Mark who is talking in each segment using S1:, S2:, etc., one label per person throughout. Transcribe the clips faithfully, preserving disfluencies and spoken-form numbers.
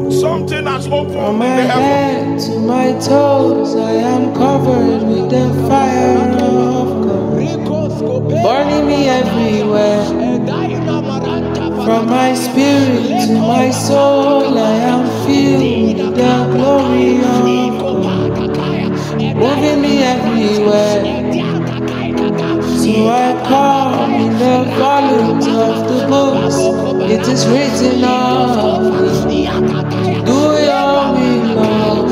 S1: Something has opened
S2: From
S1: in
S2: my
S1: the heaven.
S2: head to my toes, I am covered with the fire of God, burning me everywhere. From my spirit to my soul, I am filled with the glory of God, moving me everywhere. So I come in the volumes of the books. It is written of me. Do your will, Lord.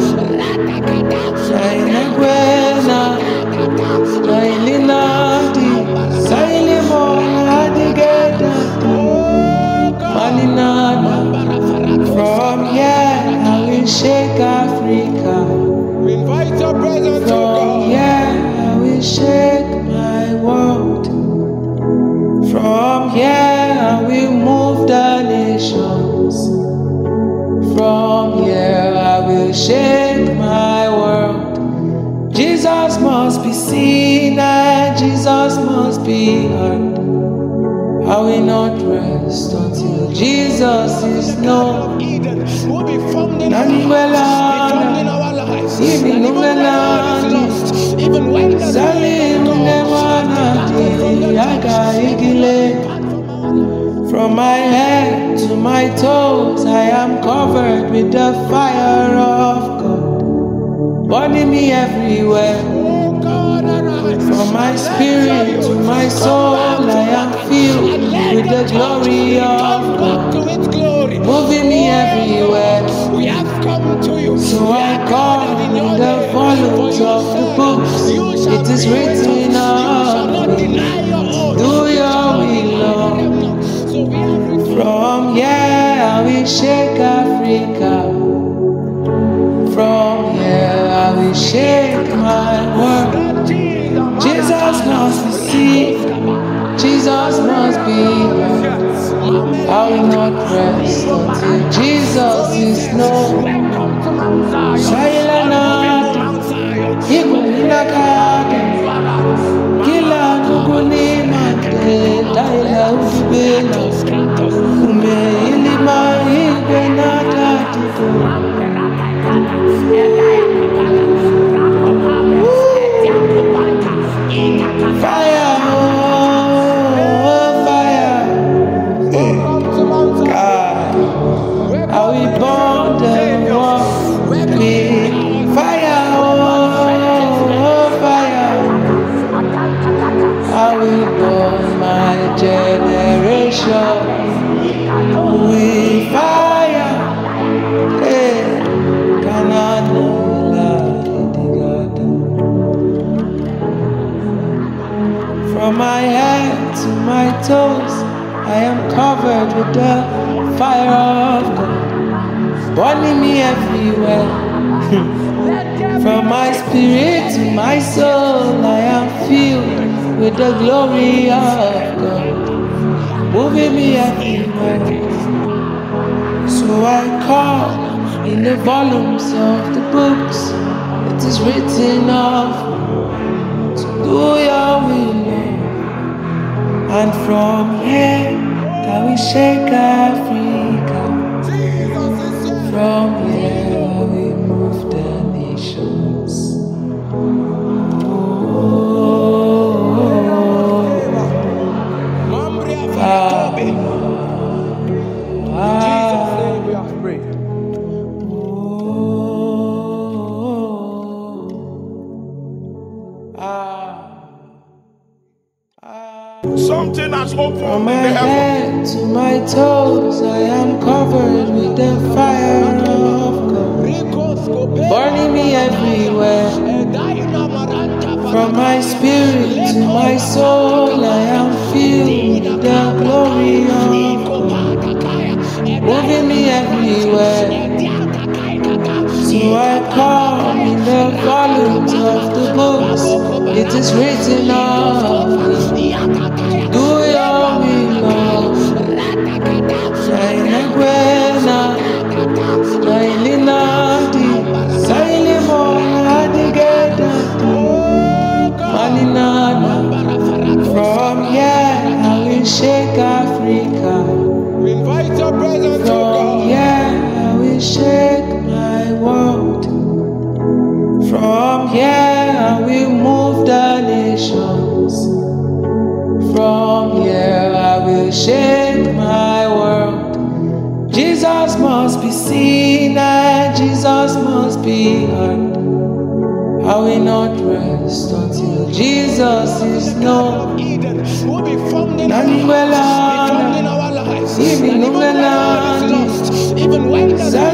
S2: Naina Gwena, Nailina Di, Sailimo Adigeda, Maninana. From here I will shake Africa. From here I will shake my world. From here I will move the nations. From here I will shake my world. Jesus must be seen and Jesus must be heard. I will not rest until Jesus is known. From my head to my toes, I am covered with the fire of God, burning me everywhere. From my spirit to my soul, I am filled with the glory of God, moving me everywhere. So I come in the volumes of the books. It is written of me. Do your will, Lord. From here I will shake Africa. From here I will shake my world. Jesus must be seen, Jesus must be heard. I will not rest until Jesus is known. Shailanat, Ikulinakaka, Kila Kukunimate, Taila Ubibela, Ume Ilima Ibenata Tiko. Fire, oh, fire. God, I will burn the world with fire, oh, fire. I will burn my generation with fire. Hey, from my head to my toes, I am covered with the fire of God, burning me everywhere. From my spirit to my soul, I am filled with the glory of God, moving me everywhere. So I come in the volumes of the books. It is written of me. So do your will. And from here, I will shake Africa. From here, I will move the nations. Oh, ah, ah,
S1: Something has opened
S2: from my
S1: in the heaven.
S2: head to my toes, I am covered with the fire of God, burning me everywhere. From my spirit to my soul, I am filled with the glory of God, moving me everywhere. So I come in the volumes of the books. It is written of me. Do your will, Lord. Naina Gwena, Nailina Di, Sailimo Adigeda, Maninana. From here I will shake Africa. From here I will shake must be seen and Jesus must be heard. I will not rest until Jesus is known. Nanguela, even when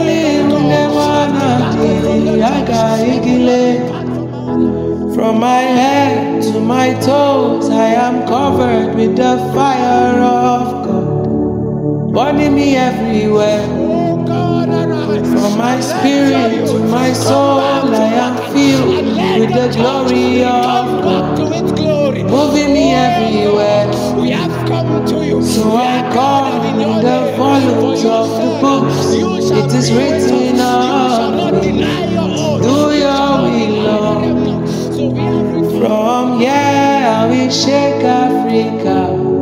S2: from my head to my toes, I am covered with the fire of God, burning me everywhere. From my spirit to my soul, I am filled with the glory of God, moving me everywhere. So I come in the volumes of the books. It is written of me, do your will, Lord. From here I will shake Africa.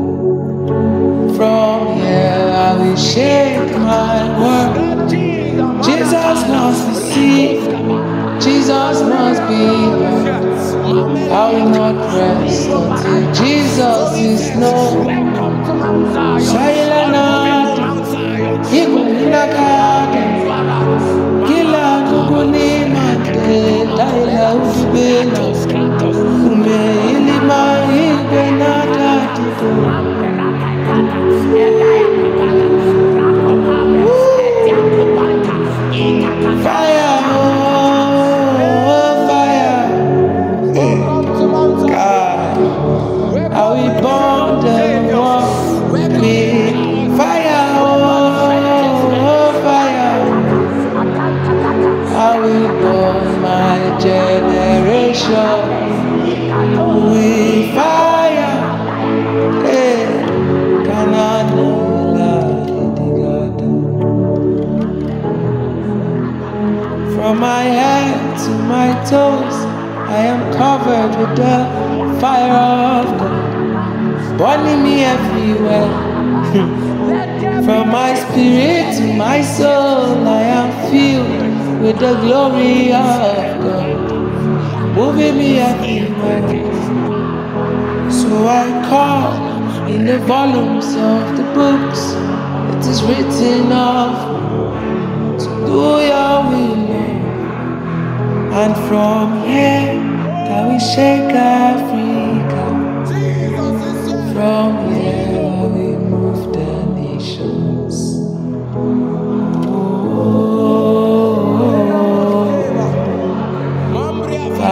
S2: From here I will shake my world. Jesus must be seen, Jesus must be heard. I will not rest until Jesus is known. Silent, Ikunakade, Kila Kukuni Mate, Daila Udibela, Ume Ilima Ibenata Tiko. Fire, oh, fire. God, I will burn the world with fire, oh, fire. I will burn my generation with fire. Hey, from my head to my toes, I am covered with the fire of God, burning me everywhere. From my spirit to my soul, I am filled with the glory of God, moving me everywhere. So I call in the volumes of the books. It is written of to do your will. And from here, I will shake Africa. From here, I will move the nations. Oh, ah,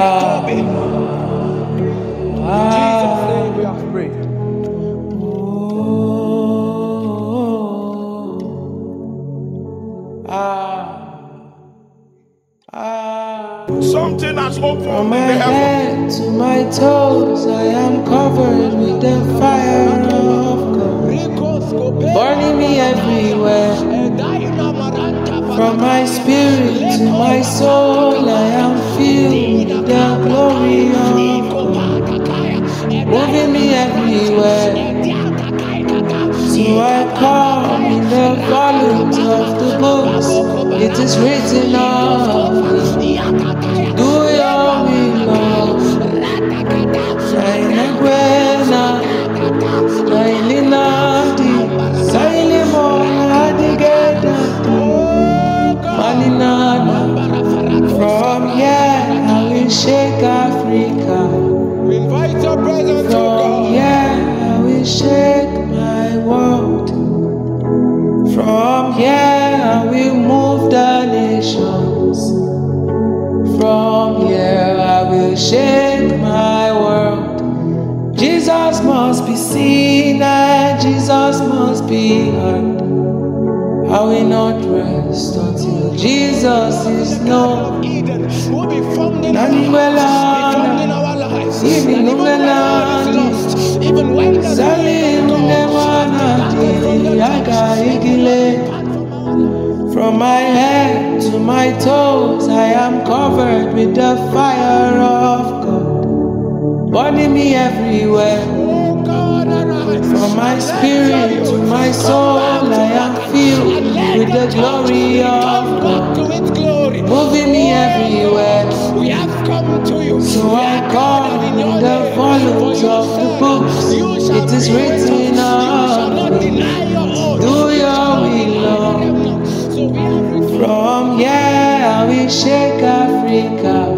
S2: ah, ah, ah.
S1: Something has opened
S2: From my
S1: in the heaven.
S2: head to my toes, I am covered with the fire of God, burning me everywhere. From my spirit to my soul, I am filled with the glory of God, moving me everywhere. So I come in the volumes of the books. It is written of me, do your will, Lord. Saile Gwena, Saile Nandi, Saile Mohadigeda, Maninana. From here I will shake Africa. From here I will shake my world. From here I will move the nations. From here I will shake my world. Jesus must be seen and Jesus must be heard. I will not rest until Jesus is known. Nanguela, even when from my head to my toes, I am covered with the fire of God, burning me everywhere. From my spirit to my soul, I am filled with the glory of God, moving me everywhere. So I come in the volumes of the books. It is written of me, do your will, Lord. From here I will shake Africa.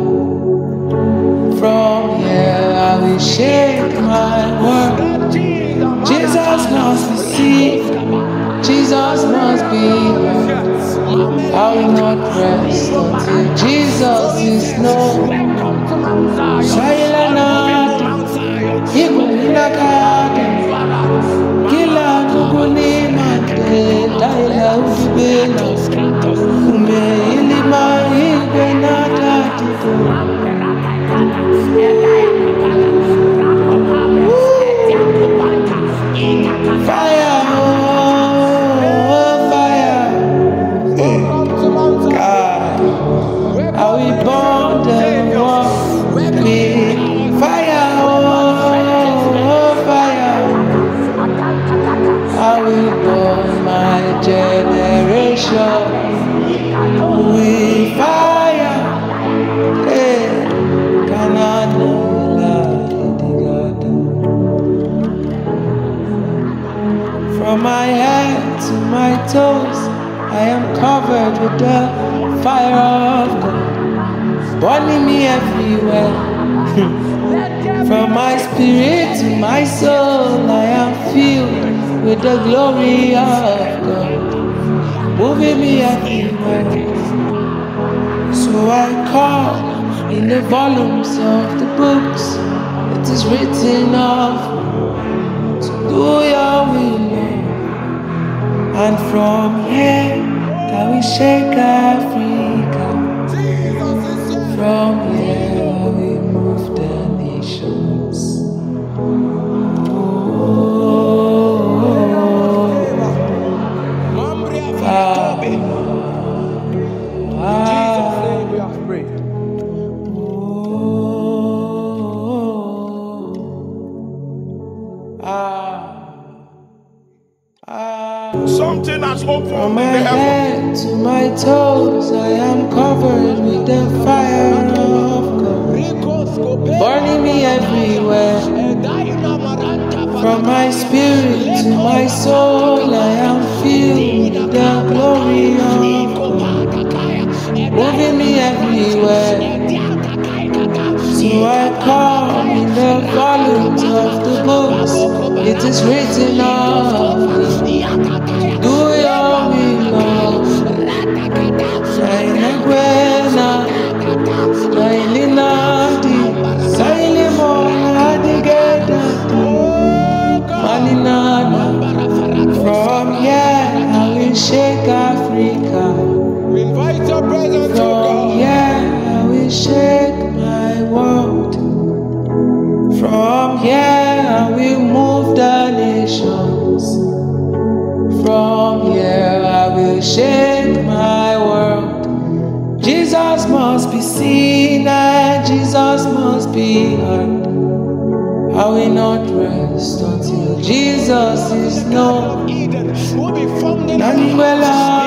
S2: From here I will shake my world. Jesus must be seen, Jesus must be heard. I will not rest until Jesus is known. Silent, Ikunakada, Kila Kukuni Mate, Daila Udibela, Ume Ilima Ibenata Tifu. Fire, oh, fire. God, I will burn the world with fire, oh, fire. I will burn my generation with fire. Hey, Canada. From my head to my toes, I am covered with the fire of God, burning me everywhere. From my spirit to my soul, I am filled with the glory of God, moving me everywhere. So I call in the volumes of the books, it is written of, to do your will. And from here, I will shake Africa. From here, I will move the nations. Oh, ah, ah, ah.
S1: Something has opened
S2: From my
S1: in the heaven.
S2: head to my toes, I am covered with the fire of God, burning me everywhere. From my spirit to my soul, I am filled with the glory of God, moving me everywhere. So I come in the volumes of the books, it is written of me. Do your will, Lord. Saile buena, saile nadi, saile mona digeda, maninana. From here I will shake Africa.
S1: Invite your presence to
S2: From here I will shake my world. From here I will move the nations. From here I will shake my world. Jesus must be seen and Jesus must be heard. I will not rest until Jesus is known. Even when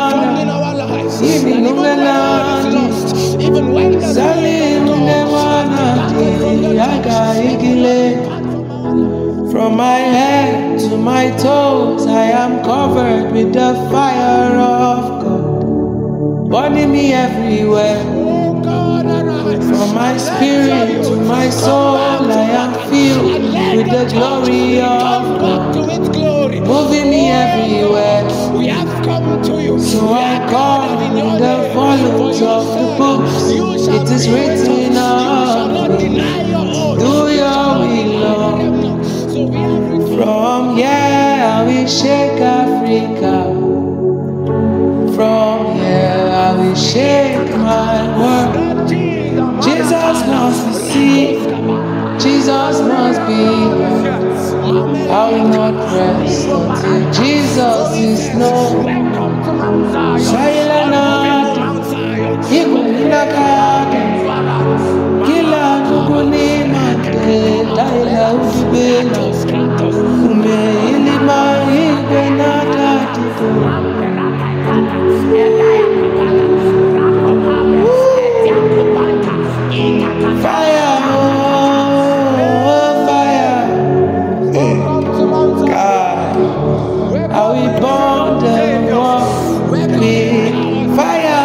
S2: from my head to my toes, I am covered with the fire of God, burning me everywhere. From my spirit to my soul, I am filled with the glory of God, moving me everywhere. So I come in the volumes of the books, it is written of me. Do your will, Lord. From here I will shake Africa. From here I will shake my world. Jesus must be seen, Jesus must be heard. I will not rest until Jesus is known. Silent, Ikunakada, Kila Kukuni Mate, Daila Udibela, Ume Ilima Ibenata Tifu. Fire, oh, fire. God, I will burn the world with fire.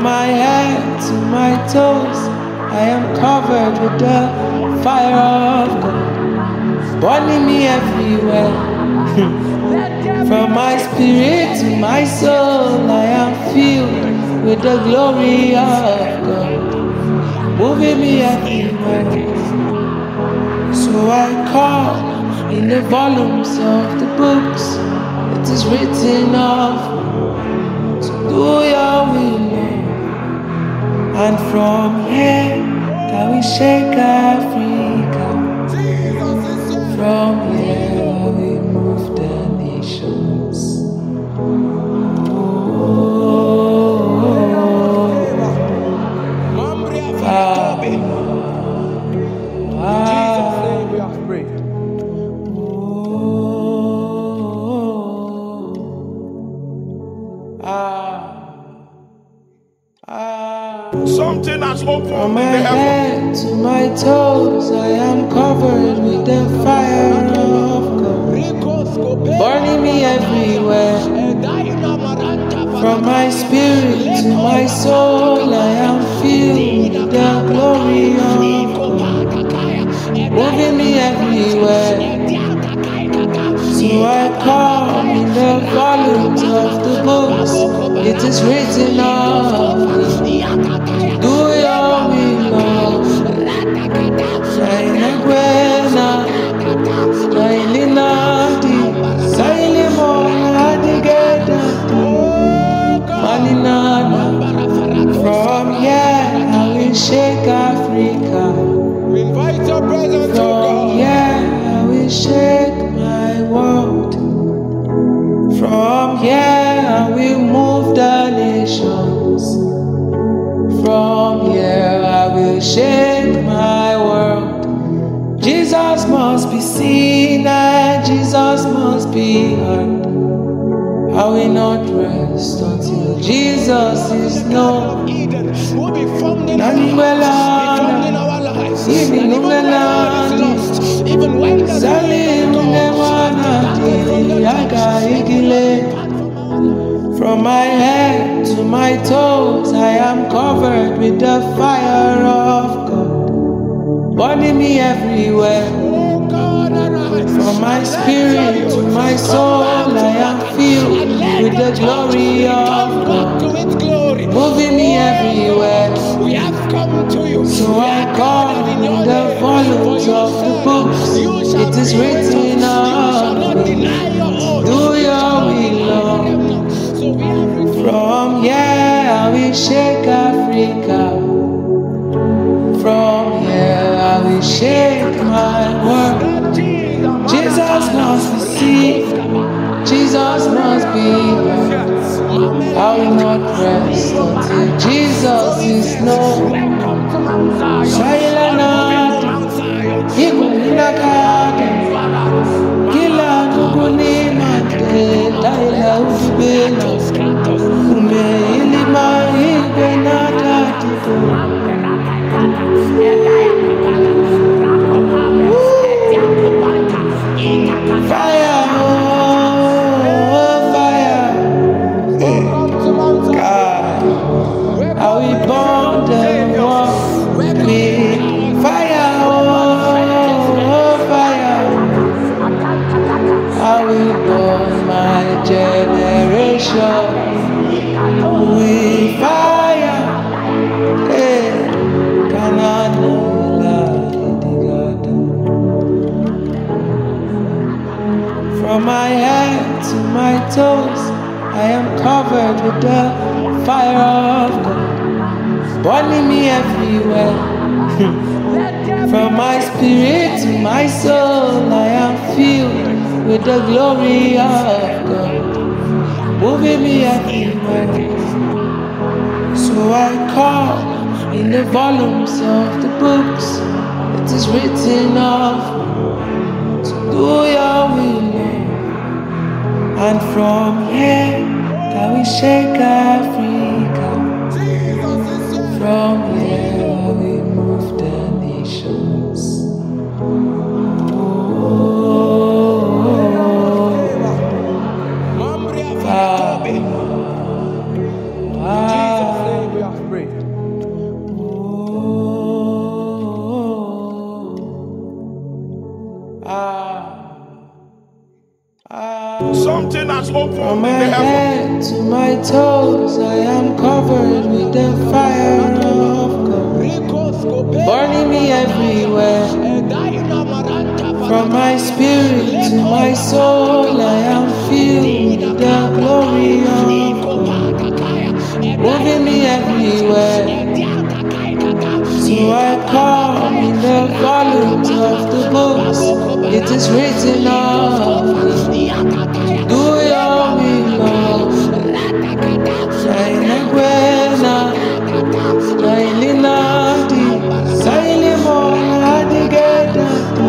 S2: From my head to my toes, I am covered with the fire of God, burning me everywhere. From my spirit to my soul, I am filled with the glory of God, moving me everywhere. So I call in the volumes of the books, it is written of me to do your will. And from here, can we shake Africa? From here, we move the nations.
S1: Something has opened
S2: From my
S1: in the
S2: head to my toes, I am covered with the fire of God, burning me everywhere. From my spirit to my soul, I am filled with the glory of God, moving me everywhere. So I come in the volumes of the books, it is written of me. Do your will, Lord. Saile buena, saile nadi, saile mona digeda, maninana. From here, I will shake Africa.
S1: We invite your presence, oh
S2: From
S1: God.
S2: here, I will shake my world. From here, I will move the nations. From here I will shake my world. Jesus must be seen and Jesus must be heard. I will not rest until Jesus is known.
S1: Eden will be formed in our lives, be formed in our lives. And even when God is lost, even when the Salim
S2: From my head to my toes, I am covered with the fire of God, burning me everywhere.
S1: oh God, arise.
S2: From my spirit to my soul, I am filled with the glory of God,
S1: to its glory,
S2: moving me everywhere.
S1: We have come to you.
S2: So I call in the volumes of the books, it is written of me. Do your will, Lord. From here I will shake Africa. From here I will shake my world. Jesus must be seen, Jesus must be heard. I will not rest until Jesus is known. Silent, Ikunakake, Kila Nukuni Mate, Daila Ubela, Ume Ilima Ibenata Tito. Fire, oh, fire, God, I will burn the world with fire, oh, fire, I will burn my generation with fire, hey, From my head to my toes, I am covered with the fire of God, burning me everywhere. From my spirit to my soul, I am filled with the glory of God, moving me everywhere. So I call in the volumes of the books, it is written of me to do your will. And from here, can we shake Africa? From here, we move the nations. Oh, ah, ah.
S1: opened
S2: From my
S1: in the
S2: head
S1: heavens.
S2: to my toes, I am covered with the fire of God, burning me everywhere. From my spirit to my soul, I am filled with the glory of God, moving me everywhere. So I come in the volumes of the books. It is written of me. Do your will, Lord. Naina buena, nailina di, sailimo adigeda,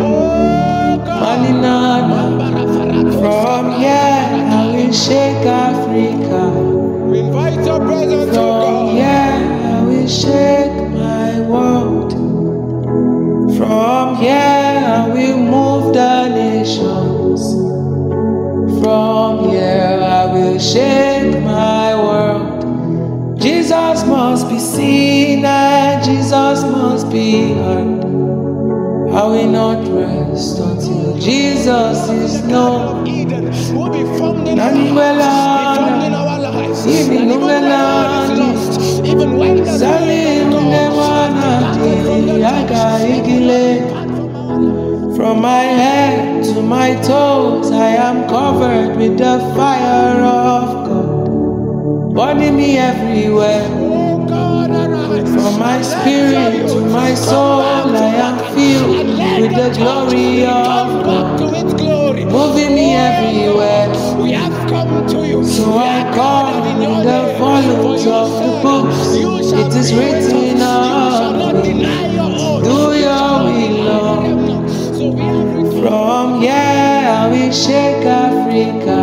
S2: maninana. From here I will shake Africa.
S1: Invite your presence to
S2: From
S1: God.
S2: here I will shake my world. From here I will move the nations. From here I will shake my world. Jesus must be seen and Jesus must be heard. I will not rest until Jesus is known.
S1: Eden will be formed in our
S2: Nanimela,
S1: hearts, be formed in our lives.
S2: Even
S1: And even when
S2: Numela,
S1: God is lost, even when the
S2: Salim Nemanati, Aga Igile. From my head to my toes, I am covered with the fire of God, burning me everywhere.
S1: Oh God, arise.
S2: From my spirit to my soul, I am filled with the glory of God,
S1: to its glory.
S2: moving me everywhere.
S1: We have come to you.
S2: So I come in the volumes of the books. It is written of me. Do your will, Lord. From here I will shake Africa.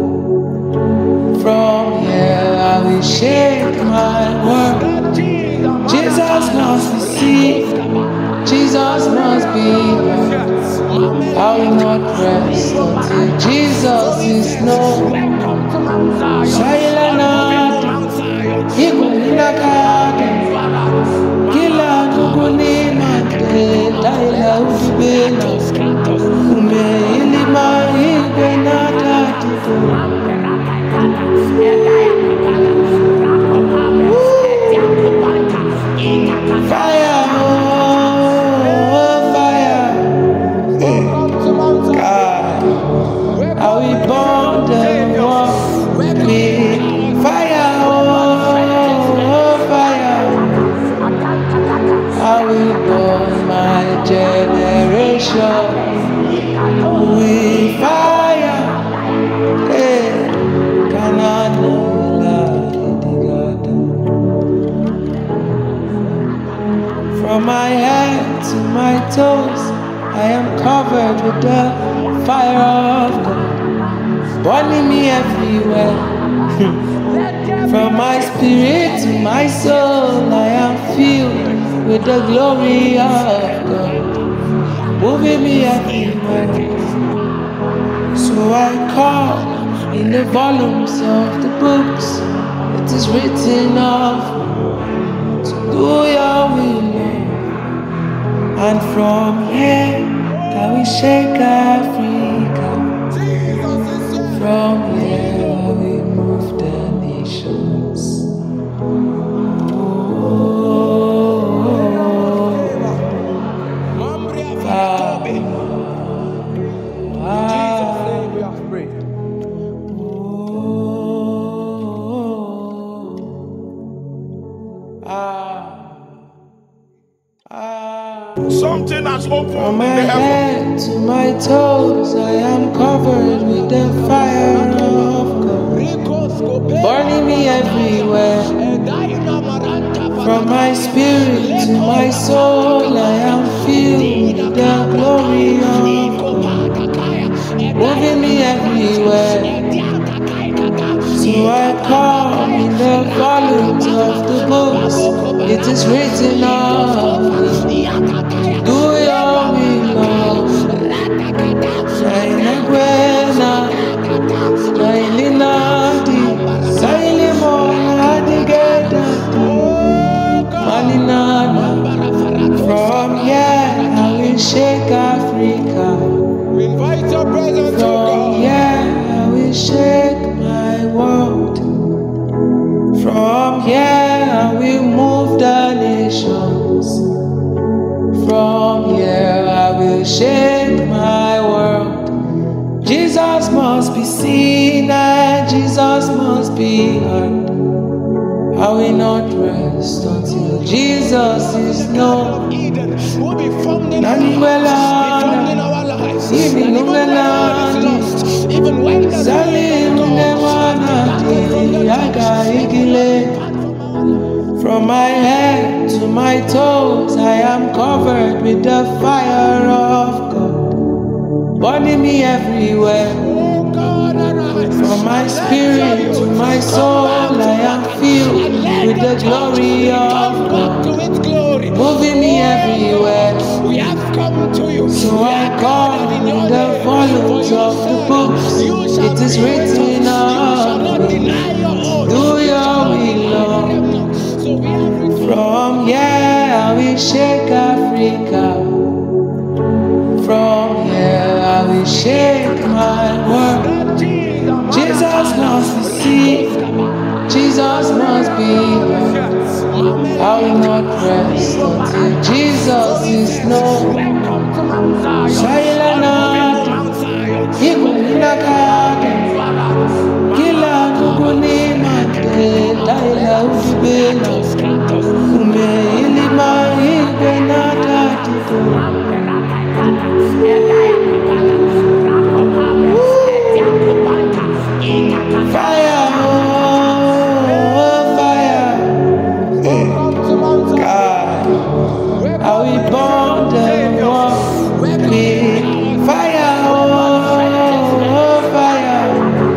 S2: From here I will shake my world. Jesus must be seen. Jesus must be heard. I will not rest until Jesus is known. Shailanat, Igulinakata, Kila Nukuni Mante, Daila Udibena, Ume Ilima Ibenata Tiko. Fire, oh, fire. God, I will burn the world with fire, oh, fire. I will burn my generation with fire. Hey, from my head to my toes, I am covered with the fire of God, burning me everywhere. From my spirit to my soul, I am filled with the glory of God, moving me everywhere. So I come in the volumes of the books. It is written of me to do your will. And from here I will shake Africa. From here I will move the nations. Oh, ah, ah, ah, ah.
S1: Something has opened
S2: From my
S1: in the heavens.
S2: head to my toes, I am covered with the fire of God, burning me everywhere. From my spirit to my soul, I am filled with the glory of God, moving me everywhere. So I come in the volumes of the books. It is written of me. Do your will, Lord. Naina buena, nailina di, sailimo adigeda, maninana. From here I will shake Africa.
S1: Invite your presence to
S2: From
S1: God.
S2: here I will shake Jesus must be heard. I will not rest until Jesus is known.
S1: Will be found in our
S2: lives. Even when
S1: lost, even when the
S2: from my head to my toes, I am covered with the fire of God, burning me everywhere. From my spirit to my soul, I am filled with the glory of God, moving me everywhere.
S1: We have come to you.
S2: So I come in the volumes of the books. It is written of me. Do your will, Lord. From here I will shake Africa. From here I will shake my world. Jesus must be seen. Jesus must be heard. I will not rest until Jesus is known. Silent, Ikunaka, Kila Kukuni Mate, Daila Udibela, Ume Ilima Ibenata Tiku. Fire, oh, fire. God, I will burn the wall with fire, oh, fire.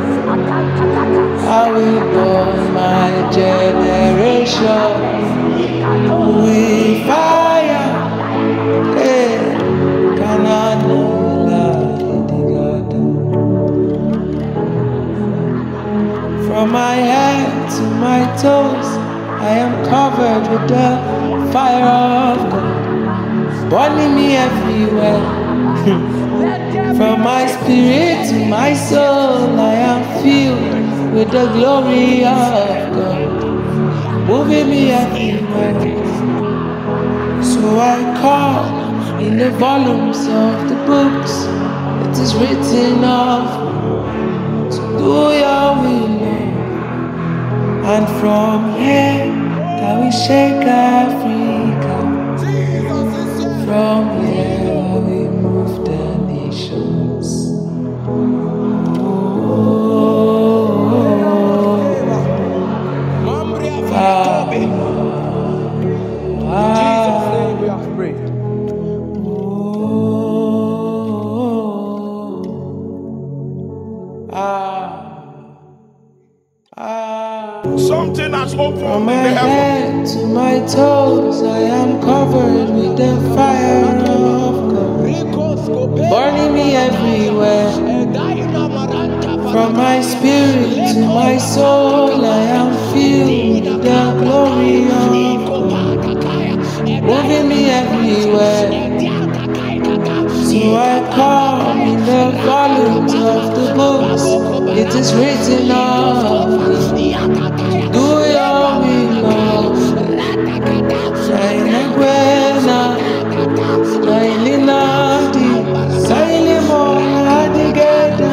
S2: I will burn my generation with fire. Hey, Canada. From my head to my toes, I am covered with the fire of God, burning me everywhere. From my spirit to my soul, I am filled with the glory of God, moving me everywhere. So I call in the volumes of the books. It is written of me to do your will. And from here, I will shake Africa. From here, I will move the nations. Oh, ah, ah, ah.
S1: Something has opened
S2: From my
S1: in the heaven.
S2: head to my toes, I am covered with the fire of God, burning me everywhere. From my spirit to my soul, I am filled with the glory of God, moving me everywhere. So I come in the volumes of the books. It is written of me. Do your will, Lord. Saile Gwena, Saile Nadi, Saile Mona Digeda,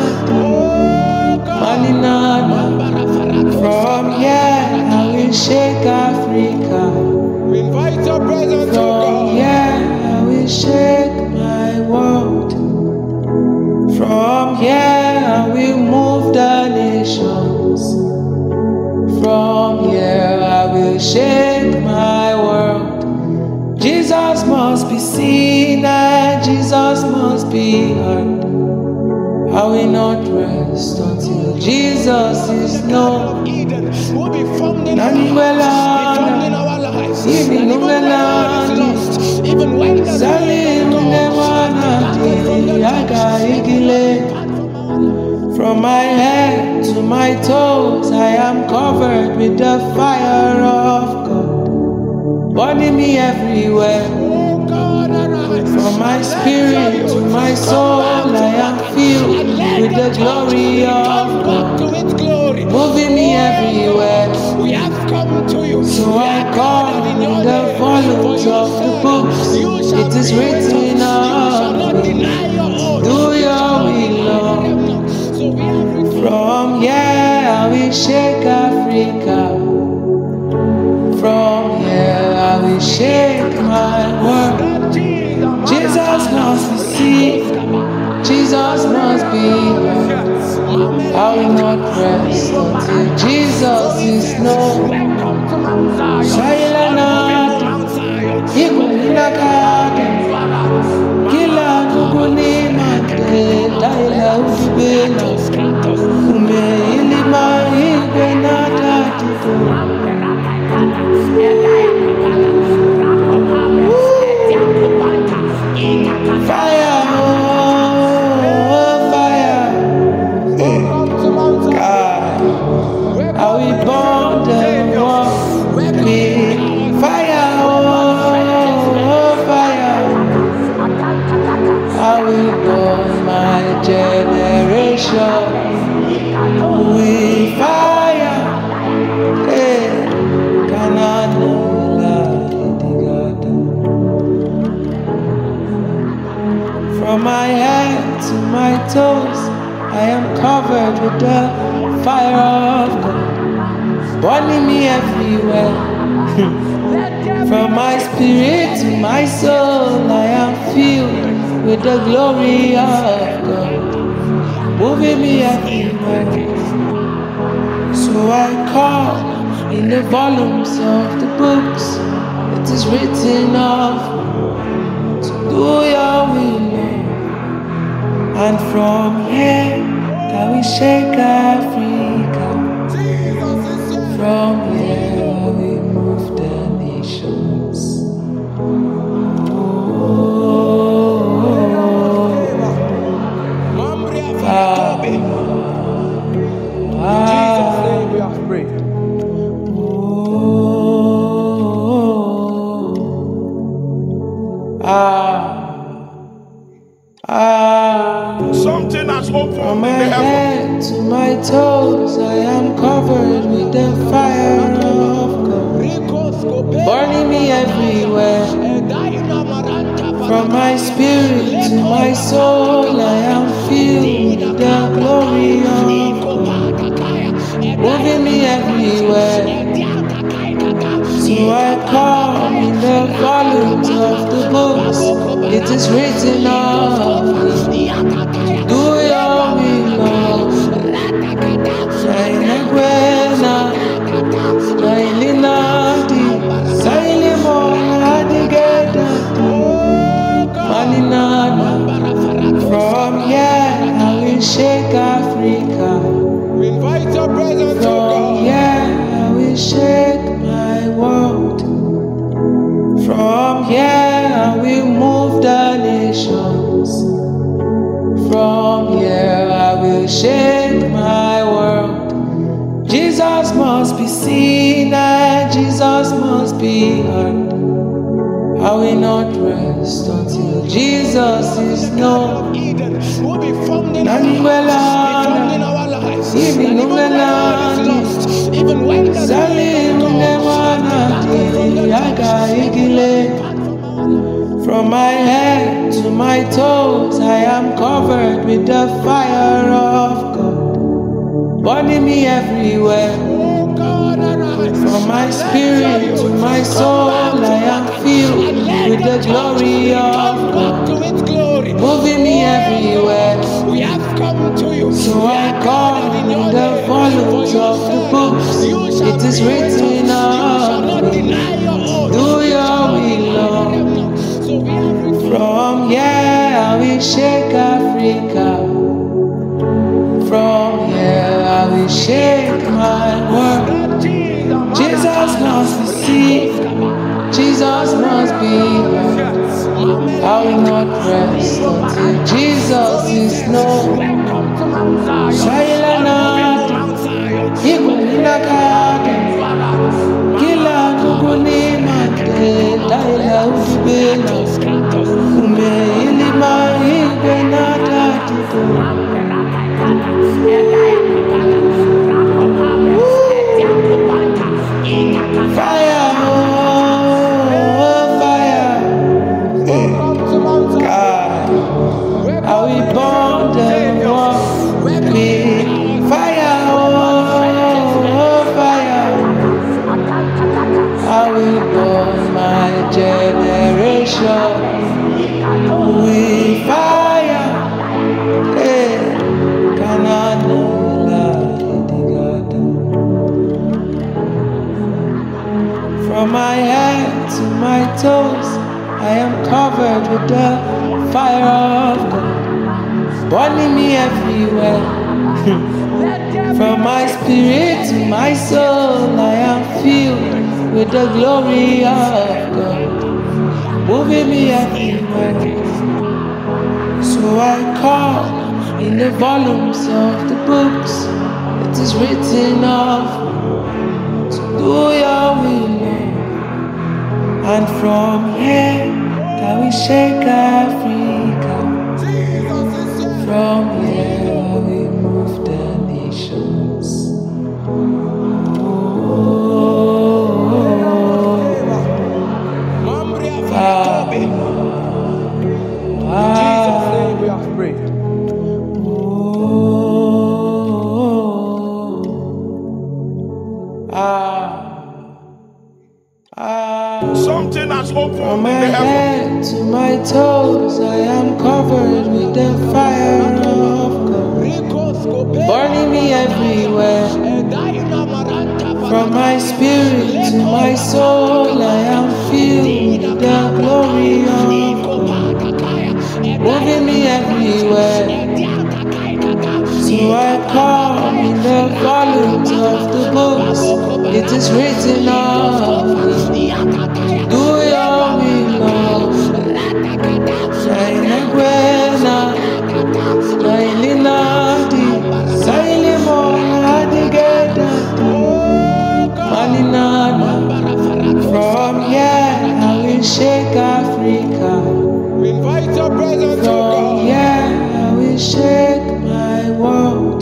S2: Maninana. From here I will shake Africa.
S1: Invite your presence to
S2: From
S1: God.
S2: here I will shake my world. From here I will move the nations. From here I will shake my world. Jesus must be seen and Jesus must be heard. I will not rest until Jesus is known.
S1: Eden will be found in our lives.
S2: Even
S1: Even when life is lost, even when the
S2: From my head to my toes, I am covered with the fire of God, burning me everywhere. From my spirit to my soul, I am filled with the glory of God, moving me everywhere.
S1: We have come to you.
S2: So I come in the volumes of the books. It is written of me. Do your will, Lord. From here I will shake Africa. From here I will shake my world. Jesus must be seen, Jesus must be heard. I will not rest until Jesus is known. Shailana, Igulinakada, Kila Nuguni Mate, Daila Udibela, Ume Ilima Ibenata Tifu. Fire, oh, fire. God, I will burn the world with me. Fire, oh, fire. I will burn my generation with fire. Hey, Canada. From my head to my toes, I am covered with the fire of God, burning me everywhere. From my spirit to my soul, I am filled with the glory of God, moving me everywhere. So I call in the volumes of the books, it is written of, to do your will. And from here, I will shake Africa. From here, I will move the nations. Oh, ah, ah, ah, ah.
S1: Something has opened
S2: From my
S1: in the
S2: head to my toes, I am covered with the fire of God, burning me everywhere. From my spirit to my soul, I am filled with the glory of God, moving me everywhere. So I come in the volumes of the books, it is written of me. Do your will, Lord. Shaina Gwena, Shailina Di, Shailimo Adigeda, Maninana. From here I will shake Africa.
S1: Invite your presence to
S2: From here I will shake my world. From here I will move the nations. From here I will shake my world. Jesus must be seen and Jesus must be heard. I will not rest until Jesus is known.
S1: will be found in our lives. Even when God is lost, even when the
S2: From my head to my toes, I am covered with the fire of God, burning me everywhere. From my spirit to my soul, I am filled with the glory of God, moving me everywhere.
S1: We have come to you.
S2: So I come in the volumes of the books, it is written of me. Do your will, Lord. From here I will shake Africa. From here I will shake my world. Jesus must be seen, Jesus must be heard. I will not rest until Jesus is known. Shailana, Igulinakada, Kila Nuguni Mate, Daila Udibela, Ume Ilima Ibenata Tifu. Fire, oh, fire. God, I will burn the world with me. Fire, oh, my head to my toes, I am covered with the fire of God, burning me everywhere. From my spirit to my soul, I am filled with the glory of God, moving me everywhere. So I call in the volumes of the books, it is written of, to do your will, Lord. And from here, can we shake Africa? From here, we move the nations.
S1: Something has opened
S2: From
S1: in
S2: my
S1: the
S2: head to my toes, I am covered with the fire of God, burning me everywhere. From my spirit to my soul, I am filled with the glory of God, moving me everywhere. So I come in the volumes of the books, it is written of me. Do your will, Lord. Shaina Gwena, Shaili Nadi, Shaili Mona Digeda, Maninana. From here, I will shake Africa.
S1: Invite your presence to
S2: From
S1: God.
S2: here, I will shake my world.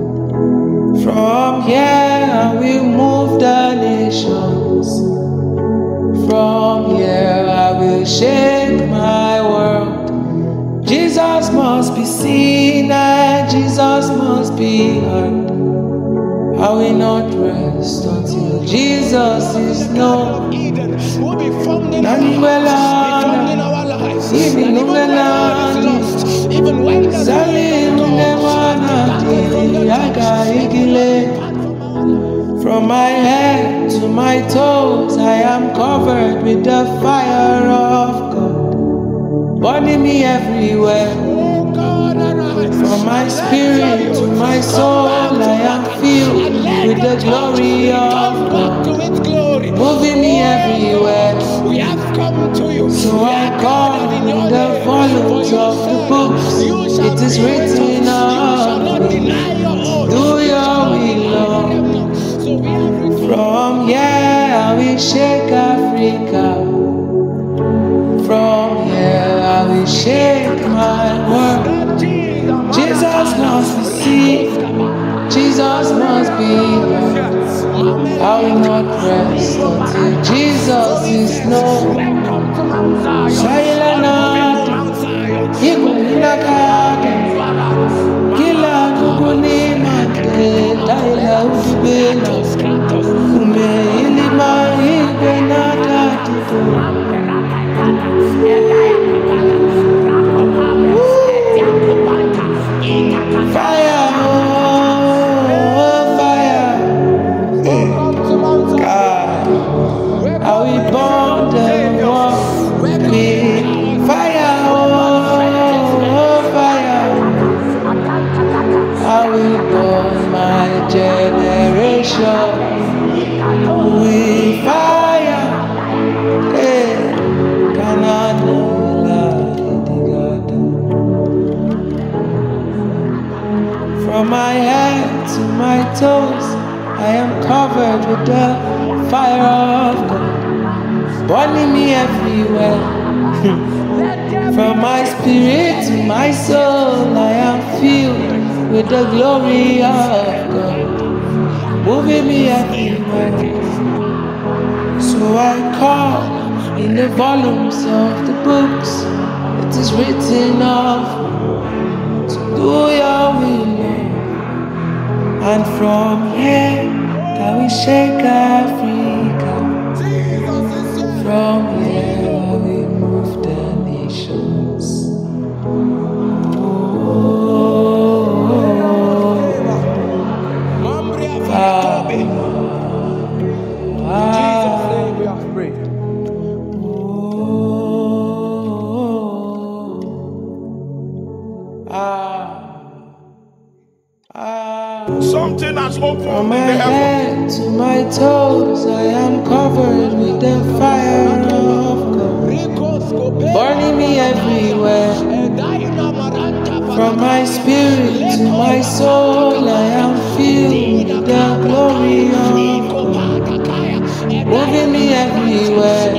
S2: From here, I will move the nations. From here I will shake my world. Jesus must be seen and Jesus must be heard. I will not rest until Jesus is known.
S1: Eden will be formed in our
S2: Nanuela,
S1: lives, be formed in our lives.
S2: Even
S1: And even when
S2: Nuela,
S1: God is lost, even when the
S2: Salim Nemana, Yaga Igile. From my head to my toes, I am covered with the fire of God, burning me everywhere. From my spirit to my soul, I am filled with the glory of God, moving me everywhere. So I come in the volumes of the books, it is written of me. Do your will, Lord. From here I will shake Africa. From here I will shake my world. Jesus must be seen, Jesus must be heard. I will not rest until Jesus is known. Shailana, Ikunaka, Kila Kukuni Mate, Daila Udibela. Fire, oh, fire, God, I will burn the world with fire, oh, fire, I will burn my generation with fire, eh, Canada. From my head to my toes, I am covered with the fire of God, burning me everywhere. From my spirit to my soul, I am filled with the glory of God, moving me everywhere. So I call in the volumes of the books, it is written of, to do your will, Lord. And from here, can we shake Africa? From here, we move the nations. Ah, ah,
S1: has opened
S2: From my
S1: in the heaven.
S2: head to my toes, I am covered with the fire of God, burning me everywhere. From my spirit to my soul, I am filled with the glory of God, moving me everywhere.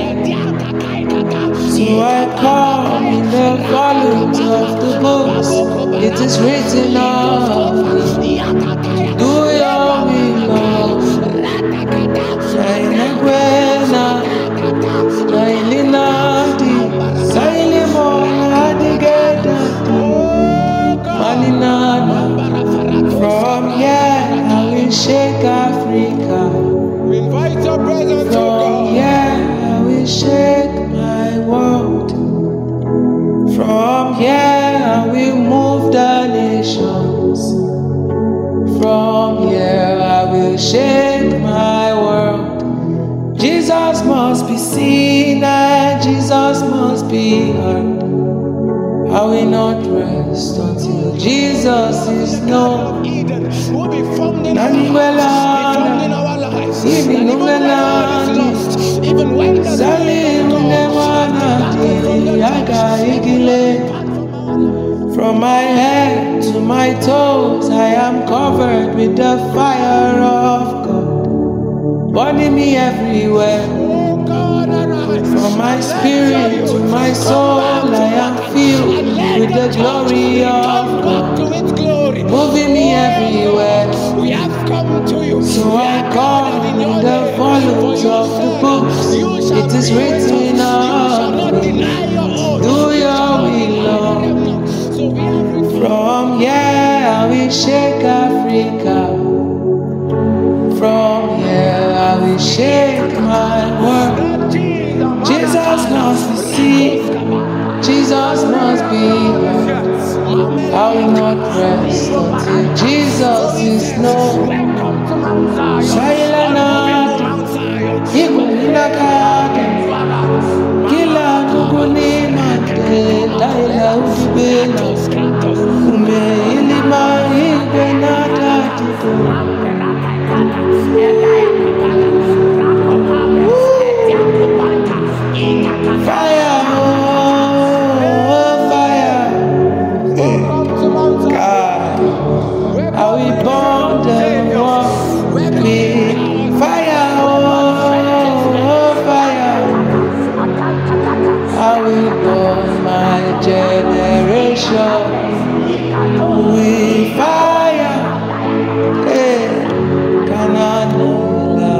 S2: So I come in the volumes of the books. It is written of me. Do your will, Lord. Shaina Gwena, Shailina Di, Sailimona Digeda, Maninana. From here I will shake Africa.
S1: Invite your presence to
S2: From
S1: God.
S2: here I will shake my world. From here I will move the nations. From here I will shake my world. Jesus must be seen and Jesus must be heard. I will not rest until Jesus is known.
S1: Eden will be formed in our
S2: Nanimela,
S1: hearts, be formed in our lives.
S2: Simi
S1: And even when
S2: Numela,
S1: God is lost, even when the
S2: Salim Nemanati, Yaga Igile. From my head to my toes, I am covered with the fire of God, burning me everywhere.
S1: Oh God, arise.
S2: From my spirit to my soul, I am filled with the glory of God,
S1: to its glory.
S2: moving me everywhere.
S1: We have come to you.
S2: So I come in the volumes of the books. It is written of me. Do your will, Lord.
S1: So we have
S2: From here I will shake Africa. From here I will shake my world. Jesus must be seen. Jesus must be heard. I will not rest until Jesus is known. Shailanat, Ikuninakata, Kila Nukuni Mate, Laila Udibela, Ume Ilima Ibenata Tiko. Fire, oh, fire. God, I will burn the world with fire, oh, fire. I will burn my generation with fire. Hey, Kananula,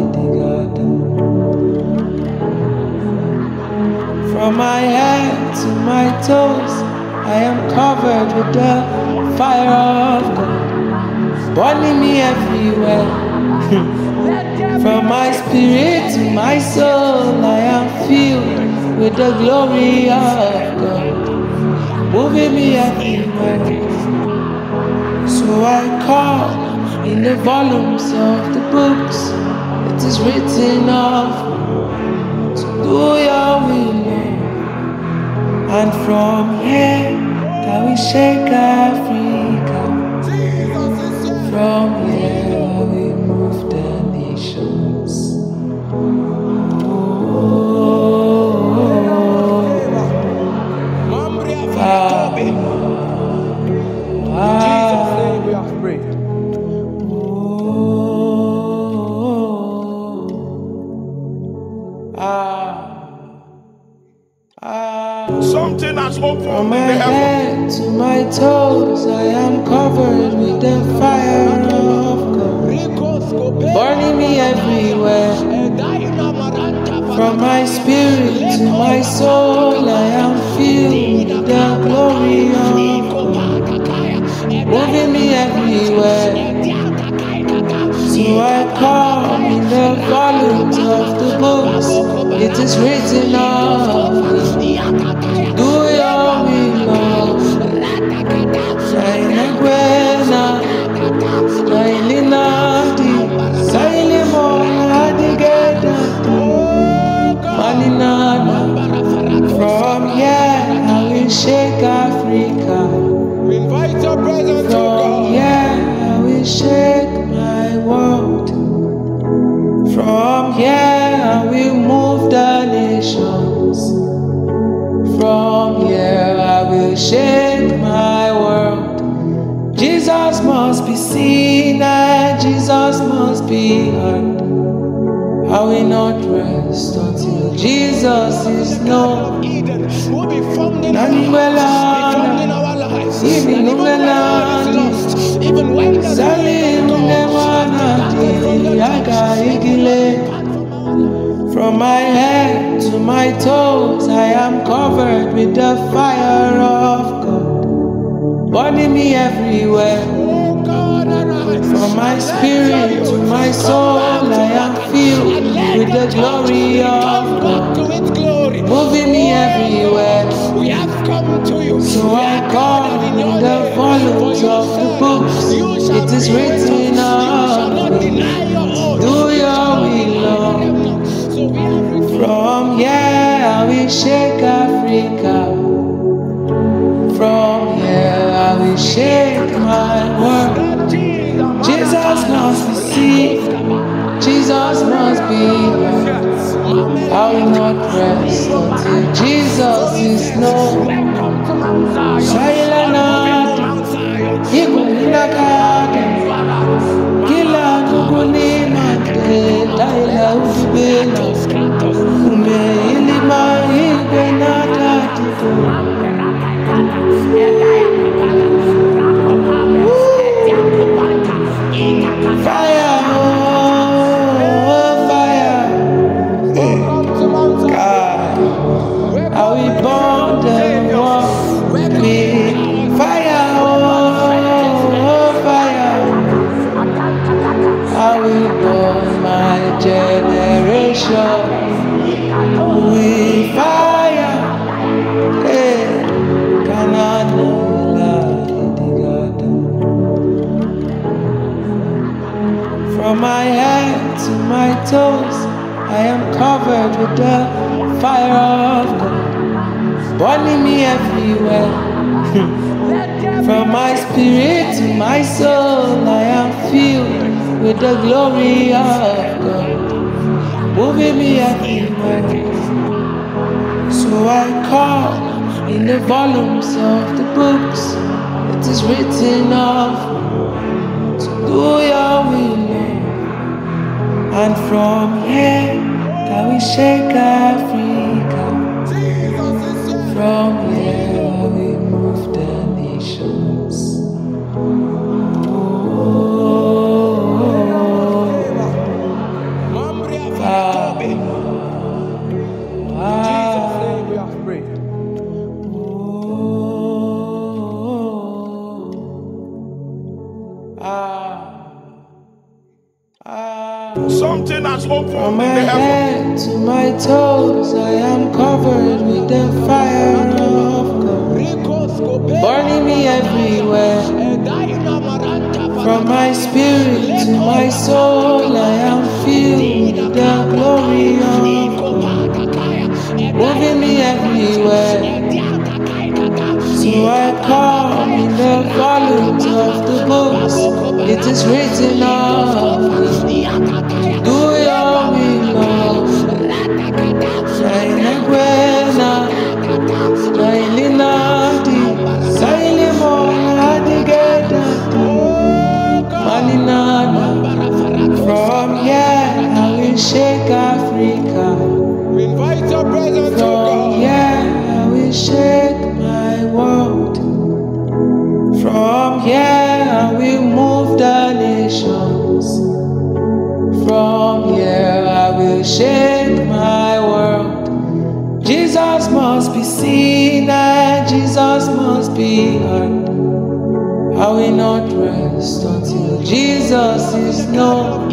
S2: from my head to my toes, I am covered with the fire of God, burning me everywhere. From my spirit to my soul, I am filled with the glory of God, moving me everywhere. So I come in the volumes of the books. It is written of me to do your will, Lord. And from here I will shake Africa. From here I will move the nations. Oh, ah, ah, ah.
S1: Something has opened
S2: From
S1: in
S2: my
S1: the heaven.
S2: head to my toes, I am covered with the fire of God, burning me everywhere. From my spirit to my soul, I am filled with the glory of God, moving me everywhere. So I come in the volumes of the books. It is written of me. Do your will, Lord. Shaina Gwena, Shailina Di, Sailimona Digeda, Maninana. From here I will shake Africa.
S1: Invite your presence to
S2: From
S1: God.
S2: here I will shake my From here I will shake my world. Jesus must be seen and Jesus must be heard. I will not rest until Jesus is known. From my head to my toes, I am covered with the fire of God, burning me everywhere. From my spirit to my soul, I am filled with the glory of God, moving me everywhere. So I call in the volumes of the books, it is written of me, do your will, Lord. From here I will shake Africa. From here I will shake my world. Jesus must be seen, Jesus must be heard. I will not rest until Jesus is known. Shailanat, Hikulinakake, Kila Nukunimate, Daila Ufibela, Ume Ilima Ibenata Tito. Fire, oh, fire. God, I will burn the world with fire, oh, fire. I will burn my generation with fire. Hey, can I know? From my head to my toes, I am covered with the fire of God, burning me everywhere. From my spirit to my soul, I am filled with the glory of God, moving me everywhere. So I call in the volumes of the books, it is written of me, to do your will. And from here, I will shake Africa. From here, I will move the nations. Oh, ah, ah, ah, ah.
S1: Something has opened
S2: From my
S1: in the heaven.
S2: head to my toes, I am covered with the fire of God, burning me everywhere. From my spirit to my soul, I am filled with the glory of God, moving me everywhere. So I come in the volumes of the books, it is written of me, do your will, Lord. Shainekwena, Shailinadi, Shailimona Digeda, Malinana. From here I will shake Africa. From here I will shake my world. From here I will move the nations. From here I will shake my world. Jesus must be seen and Jesus must be heard. I will not rest until Jesus is known.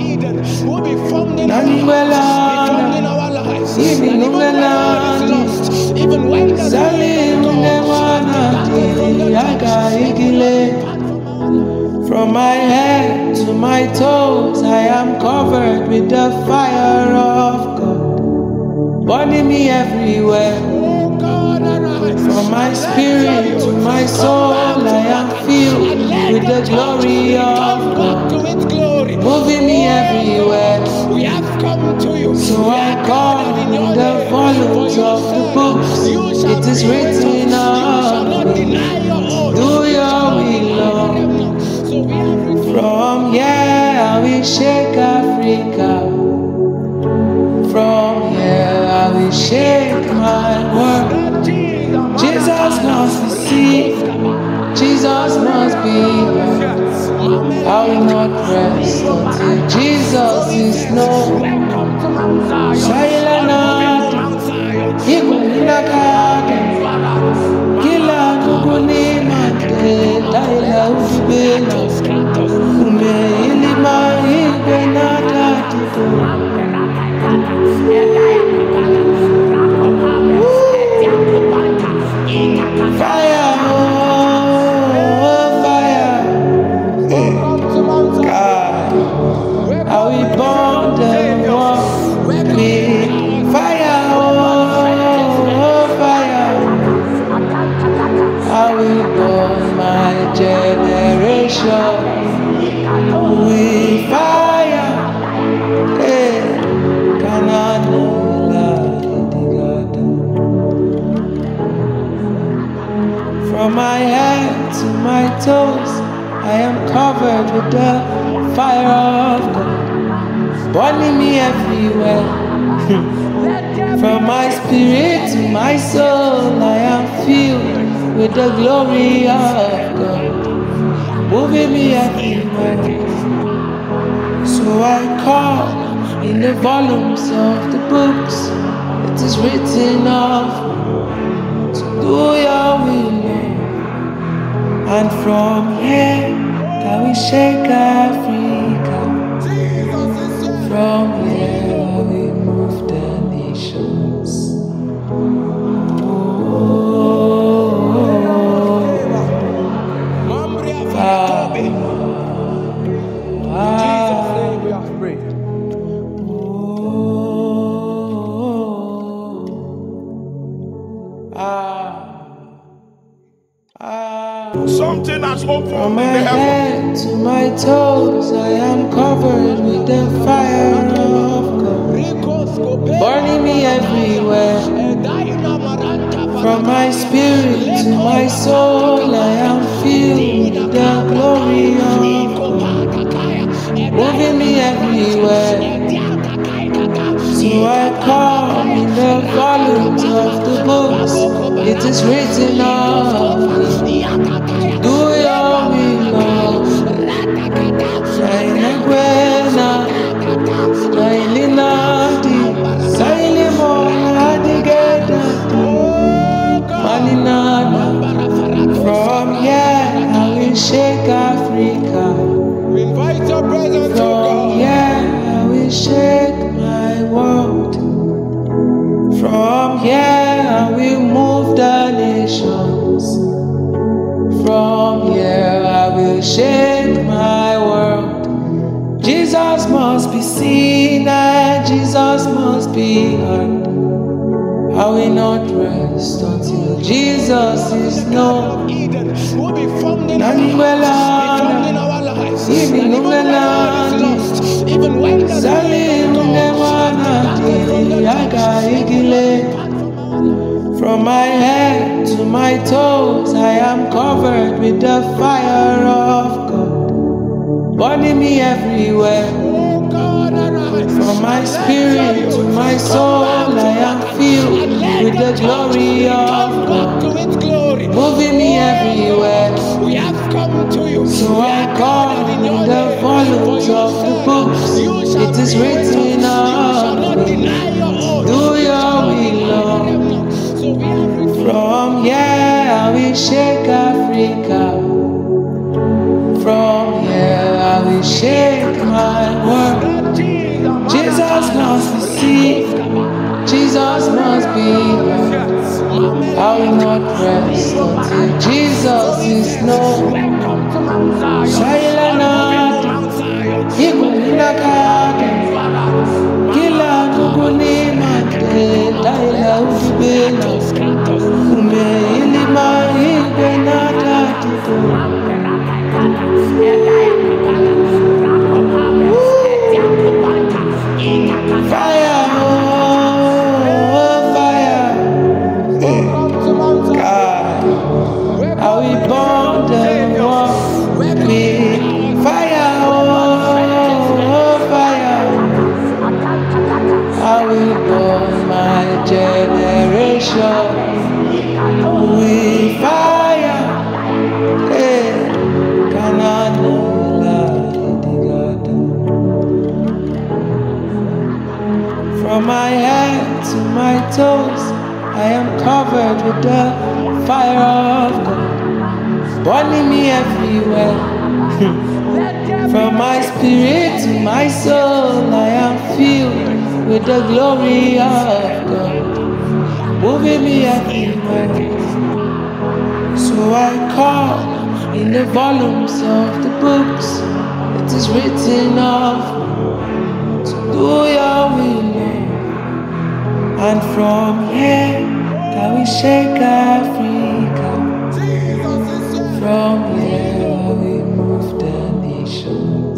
S2: From my head to my toes, I am covered with the fire of God, burning me everywhere. From my spirit to my soul, I am filled with the glory of God, moving me everywhere. So I call in the volumes of the books, it is written of me. Do your will, Lord. From here I will shake Africa. From here I will shake my world. Jesus must be seen. Jesus must be heard. I will not rest until Jesus is known. Shailanat, Igulinakata, Kila Nugunimate, Laila Udibela, Ume Ilima Ibenata Tito. Fire, oh, fire. God, I will burn the world with fire, oh, fire. I will burn my generation with fire. Hey, can I know? From my head to my toes, I am covered with the fire of God, burning me everywhere. From my spirit to my soul, I am filled with the glory of God, moving me everywhere. So I call in the volumes of the books, it is written of to do your will. And from here, I will shake Africa. From here, I will move the nations. Oh, ah, ah, ah.
S1: Something has opened
S2: From my
S1: in the heaven.
S2: head to my toes, I am covered with the fire of God, burning me everywhere. From my spirit to my soul, I am filled with the glory of God, moving me everywhere. So I come in the volumes of the books, it is written of me. Do your will, Lord. Shaina Gwena, Shailina Di, Sailimona Digeda, Malinana. From here I will shake Africa.
S1: Invite your presence to
S2: From
S1: God.
S2: here I will shake my world. From here I will move the nations. From here I will shake my world. Jesus must be seen and Jesus must be heard. I will not rest until Jesus is known.
S1: Eden will be formed in our lives. Be formed in our lives. And even when God is lost, even when the
S2: From my head to my toes, I am covered with the fire of God, burning me everywhere. From my spirit to my soul, I am filled with the glory of God, moving me everywhere.
S1: We have come to you.
S2: So I call in the volumes of the books, it is written of me. Do your will, Lord. From here I will shake Africa. From here I will shake my world. Jesus must be seen. Jesus must be heard. I will not rest until Jesus is known. Shailanat, Igulinakata, Kila Nugunimate, Laila Udibela, Ume Ilima Ibenata Tito. Fire, oh, fire. From my head to my toes, I am covered with the fire of God, burning me everywhere. From my spirit to my soul, I am filled with the glory of God, moving me everywhere. So I call in the volumes of the books, it is written of to do your will. And from here, that we shake Africa. From here, we move the nations.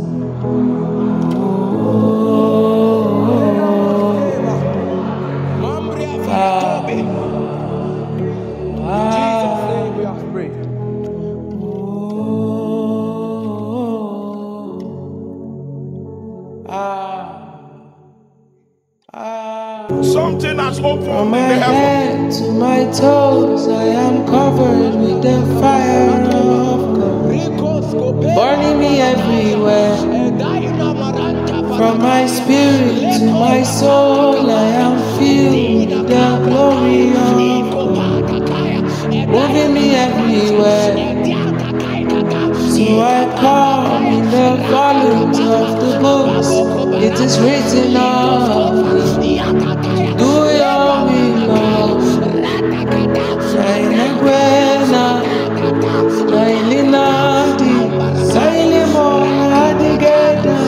S1: Something has opened
S2: from my
S1: in the
S2: head to my toes, I am covered with the fire of God, burning me everywhere. From my spirit to my soul, I am filled with the glory of God, moving me everywhere. So I come in the volumes of the books, it is written of me. Do your will, Lord. Shine buena, shine nadi, shine more together.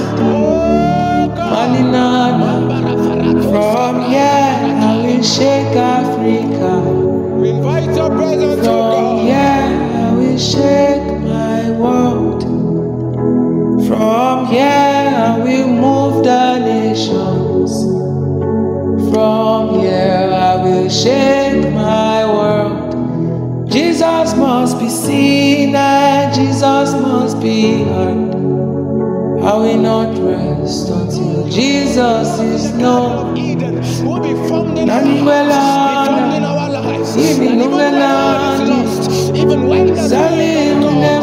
S2: Maninana, from here I will shake Africa.
S1: Invite your presence to
S2: From
S1: God.
S2: here I will shake my world. From here I will move the nations. From here I will shake my world. Jesus must be seen and Jesus must be heard. I will not rest until Jesus is known.
S1: Eden will be found in our hearts, be found in our lives. And even when love is lost, even when the
S2: Salim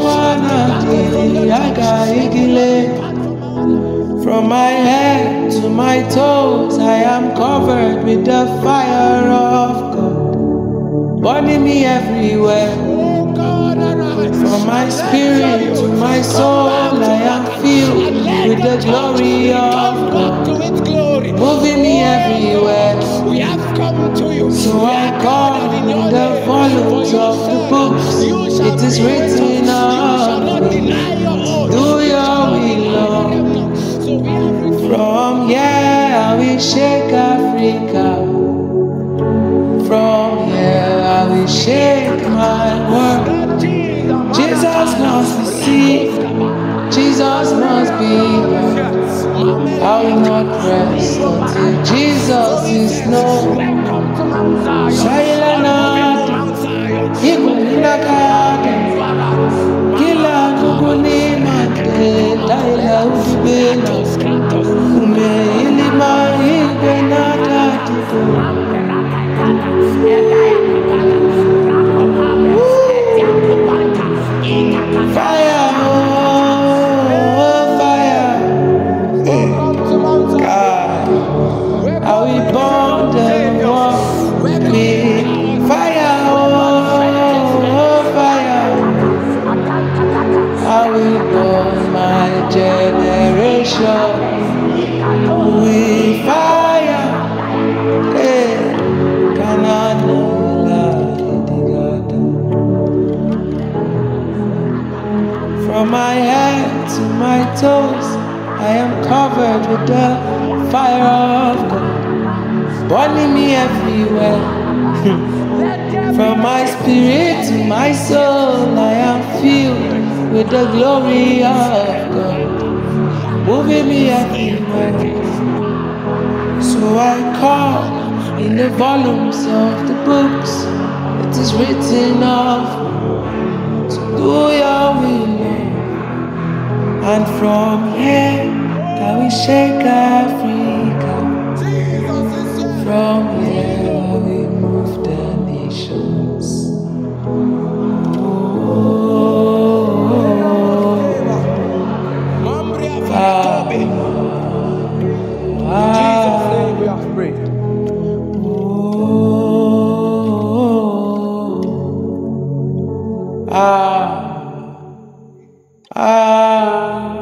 S2: from my head to my toes, I am covered with the fire of God, burning me everywhere. From my spirit to my soul, I am filled with the glory of God, moving me everywhere.
S1: We have come to you.
S2: So I call in the volumes of the books, it is written of me. Do your will, Lord. From here I will shake Africa. From here I will shake my world. Jesus must be seen, Jesus must be heard. I will not rest until Jesus is known. Shailana, Ikunaka, Kila Kukuni Mate, Laila Udibela, Ume Ilima Ibenata Tiko. Fire, oh, fire. God, I will burn them up with fire, oh, fire. I will burn my generation with fire. Hey, can I know light? From my head to my toes, I am covered with the fire of God, burning me everywhere. From my spirit to my soul, I am filled with the glory of God, moving me everywhere. So I call in the volumes of the books, it is written of to do your will. And from here, that we shake Africa. From here, we move the nations. Ah, ah, Ah, ah.